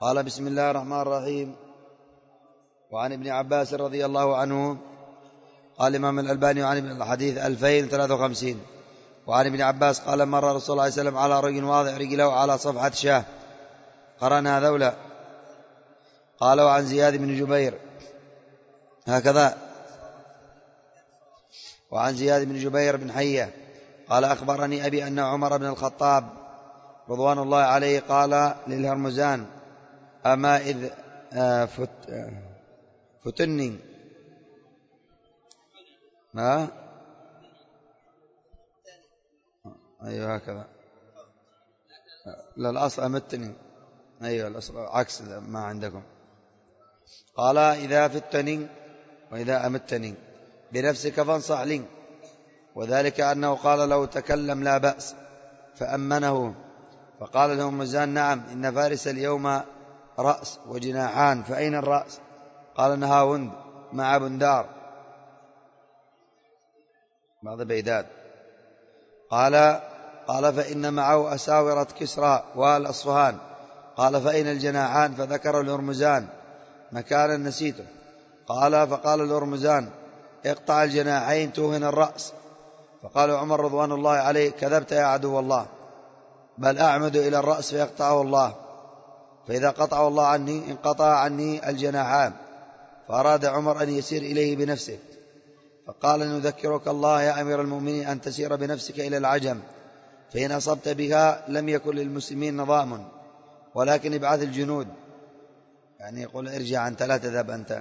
قال بسم الله الرحمن الرحيم. وعن ابن عباس رضي الله عنه قال الإمام الألباني عن الحديث 2053. وعن ابن عباس قال مر رسول الله صلى الله عليه وسلم على رجل واضع رجله على صفحة شاه قرنها ذولا. قال وعن زياد بن جبير هكذا. وعن زياد بن جبير بن حية قال أخبرني أبي أن عمر بن الخطاب رضوان الله عليه قال للهرمزان أما إذ فتني ما أيوه هكذا. لا الأصل أمتني. أيوه الأصل عكس ما عندكم. قال إذا فتني وإذا أمتني بنفسك فانصح لي. وذلك أنه قال له تكلم لا بأس فأمنه. فقال له مزان نعم إن فارس اليوم رأس وجناحان فأين الرأس؟ قال نهاوند مع بندار بعض بيداد. قال فإن معه أساورة كسرى والأصفهان. قال فأين الجناحان؟ فذكر الهرمزان مكانا نسيته. فقال الهرمزان اقطع الجناحين توهن الرأس. فقال عمر رضوان الله عليه كذبت يا عدو الله بل أعمد إلى الرأس فيقطعه الله فإذا قطعه الله عني انقطع عني الجناحان. فأراد عمر أن يسير إليه بنفسه فقال نذكرك الله يا أمير المؤمنين أن تسير بنفسك إلى العجم فإن أصبت بها لم يكن للمسلمين نظام ولكن ابعث الجنود. يعني يقول ارجع أنت لا تذهب أنت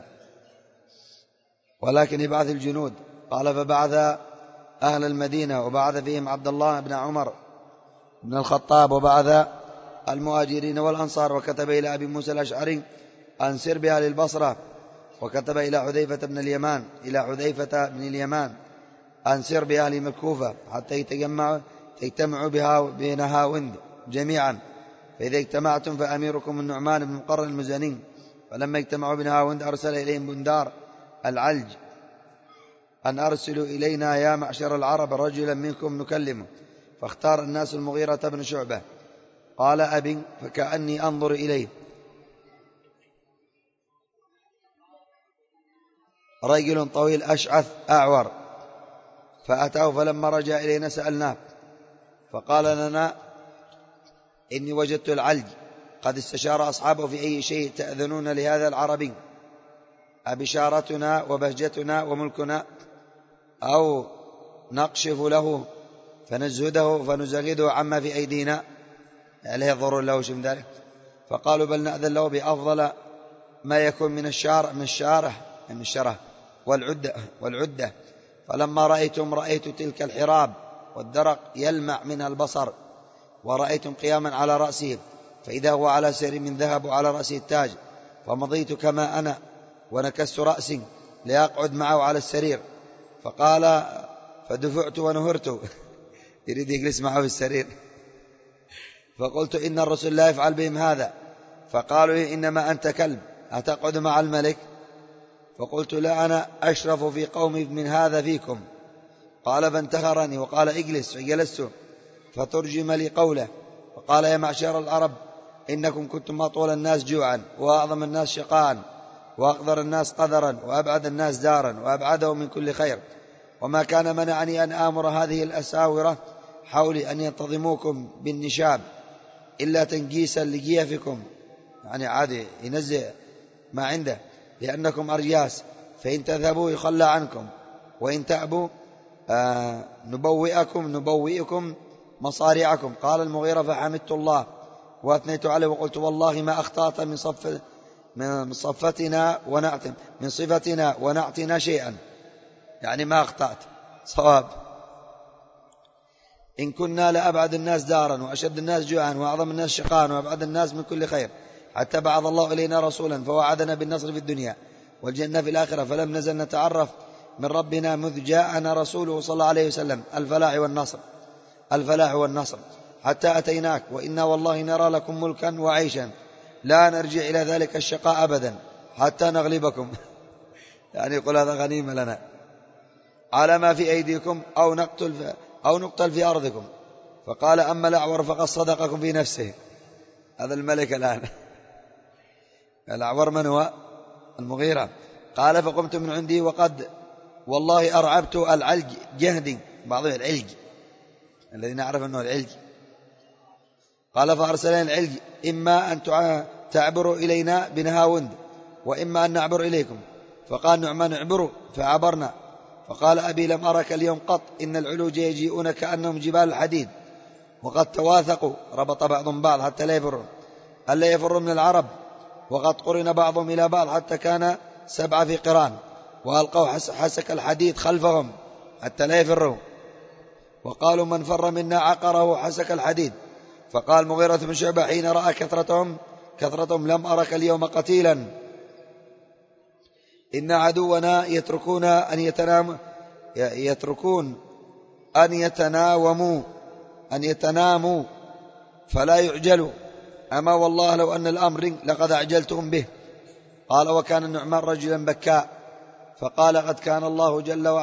ولكن ابعث الجنود. قال فبعث أهل المدينة وبعث فيهم عبد الله بن عمر بن الخطاب وبعث المهاجرين والأنصار وكتب إلى أبي موسى الأشعري أن سر بها للبصرة وكتب إلى حذيفة بن اليمان أن سر بأهل الكوفة حتى يجتمعوا بها بنهاوند جميعا فإذا اجتمعتم فأميركم النعمان بن مقرن المزني. فلما اجتمعوا بنهاوند أرسل إليهم بندار العلج أن أرسلوا إلينا يا معشر العرب رجلا منكم نكلمه. فاختار الناس المغيرة بن شعبة. قال أبي فكأني أنظر إليه رجل طويل أشعث أعور. فأتاه فلما رجع إلينا سألناه فقال لنا إني وجدت العلج قد استشار أصحابه في أي شيء تأذنون لهذا العربي أبشارتنا وبهجتنا وملكنا أو نقشف له فنزهده عما في أيدينا لا يضر له شيء من ذلك. فقالوا بل نأذن له بأفضل ما يكون من الشاره والعدة. فلما رأيت تلك الحراب والدرق يلمع منها البصر ورأيتم قياما على رأسه فإذا هو على سير من ذهب وعلى رأسه التاج. فمضيت كما أنا ونكست رأسي لأقعد معه على السرير. فقال فدفعت ونهرت يريد يجلس معه في السرير. فقلت إن الرسول لا يفعل بهم هذا. فقالوا إنما أنت كلب أتقعد مع الملك؟ فقلت لا أنا أشرف في قومي من هذا فيكم. قال فانتهرني وقال اجلس فجلست. فترجم لي قوله وقال يا معشر العرب إنكم كنتم أطول الناس جوعا وأعظم الناس شقاء وأقدر الناس قدرا وأبعد الناس دارا وأبعدهم من كل خير وما كان منعني أن آمر هذه الأساورة حولي أن ينتظموكم بالنشاب إلا تنجيسا لجيفكم. يعني عادي ينزع ما عنده لأنكم أرجاس فإن تذهبوا يخلى عنكم وإن تأبوا نبوئكم مصارعكم. قال المغيرة فحمدت الله وأثنيت عليه وقلت والله ما أخطأت من صفتنا ونعتنا شيئا. يعني ما أخطأت صواب. إن كنا لأبعد الناس دارا وأشد الناس جوعا وأعظم الناس شقاء وأبعد الناس من كل خير حتى بعث الله إلينا رسولا فوعدنا بالنصر في الدنيا والجنة في الآخرة فلم نزل نتعرف من ربنا مذ جاءنا رسوله صلى الله عليه وسلم الفلاح والنصر حتى أتيناك وإنا والله نرى لكم ملكا وعيشا لا نرجع إلى ذلك الشقاء أبدا حتى نغلبكم. يعني يقول هذا غنيمة لنا على ما في أيديكم أو نقتل في أرضكم. فقال أما الأعور فقد صدقكم في نفسه. هذا الملك الآن الأعور من هو؟ المغيرة. قال فقمت من عندي وقد والله أرعبت العلج جهدي، بعضهم العلج الذي نعرف أنه العلج. قال فأرسلني العلج إما أن تعبروا إلينا بنهاوند وإما أن نعبر إليكم. فقال نعمان اعبروا، فعبرنا. فقال أبي لم أرك اليوم قط، إن العلوج يجيئون كأنهم جبال الحديد، وقد تواثقوا، ربط بعضهم بعض حتى لا يفروا، ألا يفروا من العرب، وقد قرن بعضهم إلى بعض حتى كان 7 في قران، وألقوا حسك الحديد خلفهم حتى لا يفروا، وقالوا من فر منا عقره حسك الحديد. فقال مغيرة بن شعبة حين رأى كثرتهم لم أرك اليوم قتيلا، إن عدونا يتركون أن يتناموا فلا يعجلوا، أما والله لو أن الأمر لقد أعجلتهم به. قال وكان النعمان رجلا بكاء، فقال قد كان الله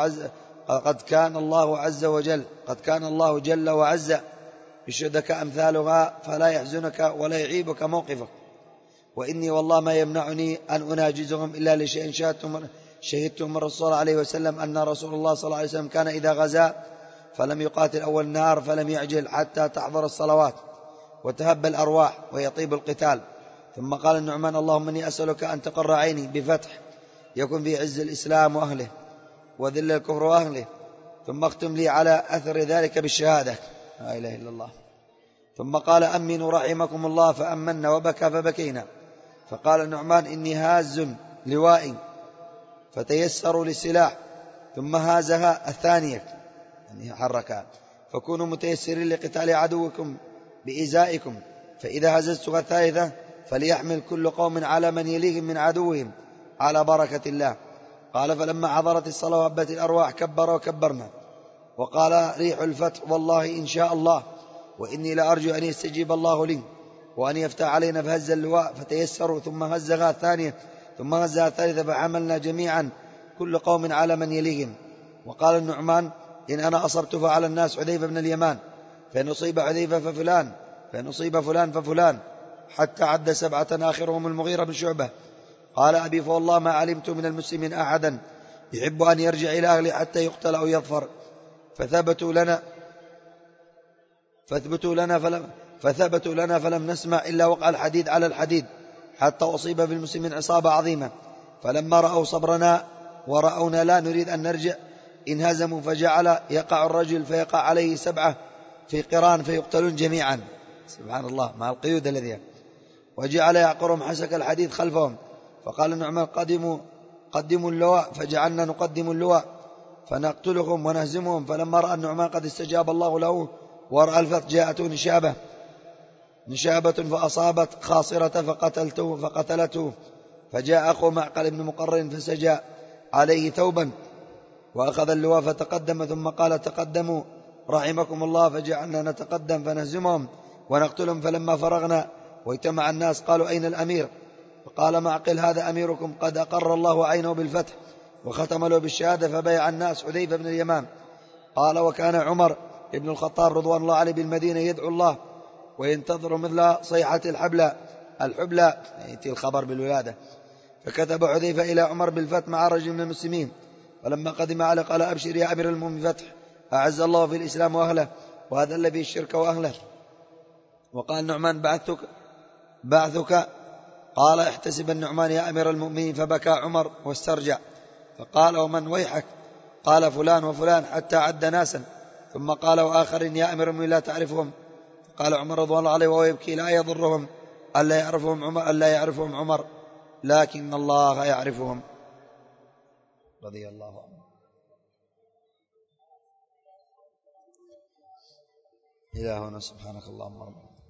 جل وعز يشهدك أمثالها فلا يحزنك ولا يعيبك موقفك، وإني والله ما يمنعني أن أناجزهم إلا لشيء شهدتم من الرسول صلى الله عليه وسلم أن رسول الله صلى الله عليه وسلم كان إذا غزا فلم يقاتل أول النهار فلم يعجل حتى تحضر الصلوات وتهب الأرواح ويطيب القتال. ثم قال النعمان اللهم إني أسألك أن تقر عيني بفتح يكون في عز الإسلام وأهله وذل الكفر وأهله، ثم اختم لي على أثر ذلك بالشهادة لا إله إلا الله. ثم قال أمنوا رحمكم الله، فأمنا وبكى فبكينا. فقال النعمان إني هاز لوائي، فتيسروا للسلاح، ثم هازها الثانية يعني حركها، فكونوا متيسرين لقتال عدوكم بإزائكم، فإذا هززتها الثالثة فليحمل كل قوم على من يليهم من عدوهم على بركة الله. قال فلما حضرت الصلاة وهبت الأرواح كبر وكبرنا، وقال ريح الفتح والله إن شاء الله، وإني لأرجو أن يستجيب الله لي وأن يفتح علينا. فهز اللواء فتيسروا، ثم هزها الثانية، ثم هزها الثالثة، فحملنا جميعا كل قوم على من يليهم. وقال النعمان إن أنا أصبت فعلى الناس حذيفة بن اليمان، فإن أصيب حذيفة ففلان، فإن أصيب فلان ففلان، حتى عد 7 آخرهم المغيرة بن شعبة. قال أبي فوالله ما علمت من المسلمين أحدا يحب أن يرجع إلى أهله حتى يقتل أو يظفر، فثبتوا لنا فلم نسمع إلا وقع الحديد على الحديد، حتى أصيب بالمسلمين عصابة عظيمة. فلما رأوا صبرنا ورأونا لا نريد أن نرجع انهزموا، فجعل يقع الرجل فيقع عليه 7 في قران فيقتلون جميعا، سبحان الله مع القيود الذي، وجعل يعقرهم حسك الحديد خلفهم. فقال النعمان قدموا اللواء، فجعلنا نقدم اللواء فنقتلهم ونهزمهم. فلما رأى النعمان قد استجاب الله له ورأى الفتح جاءته نشابة فأصابت خاصرة فقتلته. فجاء أخو معقل بن مقرن فسجى عليه ثوبا وأخذ اللواء فتقدم، ثم قال تقدموا رحمكم الله، فجعلنا نتقدم فنهزمهم ونقتلهم. فلما فرغنا واجتمع الناس قالوا أين الأمير؟ فقال معقل هذا أميركم قد أقر الله عينه بالفتح وختم له بالشهادة، فبايع الناس حذيفة بن اليمان. قال وكان عمر ابن الخطاب رضوان الله عليه بالمدينة يدعو الله وينتظر مثل صيحة الحبلى يأتي الخبر بالولادة. فكتب حذيفة إلى عمر بالفتح مع رجل من المسلمين. فلما قدم عليه قال أبشر يا أمير المؤمنين فتح، أعز الله في الإسلام وأهله وأذل فيه الشرك وأهله. وقال نعمان بعثك. قال احتسب النعمان يا أمير المؤمنين، فبكى عمر واسترجع. فقال ومن ويحك؟ قال فلان وفلان، حتى عد ناسا، ثم قال وآخر يا أمير المؤمنين لا تعرفهم. قال عمر رضوان الله عليه وهو يبكي لا يضرهم ألا يعرفهم عمر لكن الله يعرفهم رضي الله عنه. إلهنا سبحانك اللهم ربنا